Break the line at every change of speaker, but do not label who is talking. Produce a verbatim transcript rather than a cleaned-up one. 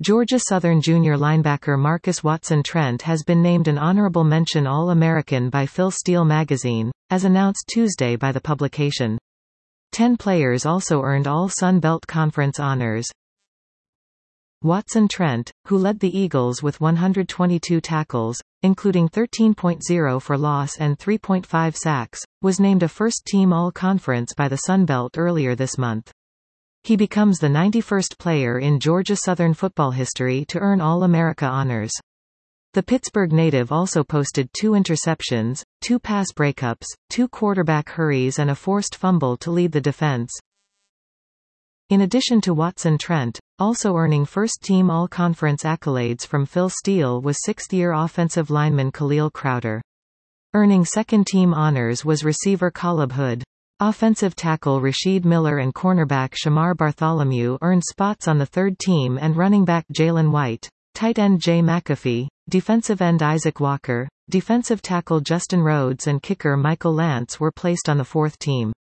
Georgia Southern junior linebacker Marcus Watson-Trent has been named an honorable mention All-American by Phil Steele magazine, as announced Tuesday by the publication. Ten players also earned all Sun Belt Conference honors. Watson-Trent, who led the Eagles with one hundred twenty-two tackles, including thirteen point oh for loss and three point five sacks, was named a first-team All-Conference by the Sun Belt earlier this month. He becomes the ninety-first player in Georgia Southern football history to earn All-America honors. The Pittsburgh native also posted two interceptions, two pass breakups, two quarterback hurries and a forced fumble to lead the defense. In addition to Watson-Trent, also earning first-team All-Conference accolades from Phil Steele was sixth-year offensive lineman Khalil Crowder. Earning second-team honors was receiver Caleb Hood. Offensive tackle Rasheed Miller and cornerback Shamar Bartholomew earned spots on the third team, and running back Jalen White, tight end Jay McAfee, defensive end Isaac Walker, defensive tackle Justin Rhodes and kicker Michael Lance were placed on the fourth team.